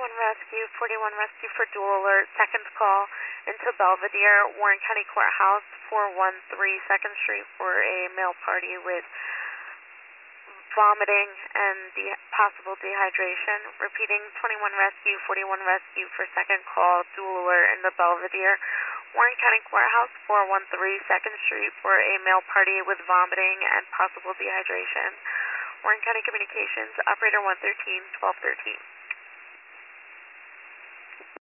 Rescue, 41 Rescue for dual alert, second call into Belvedere, Warren County Courthouse, 413 2nd Street for a male party with vomiting and possible dehydration. Repeating, 21 Rescue, 41 Rescue for second call, dual alert in the Belvedere, Warren County Courthouse, 413 2nd Street for a male party with vomiting and possible dehydration. Warren County Communications, Operator 113, 1213.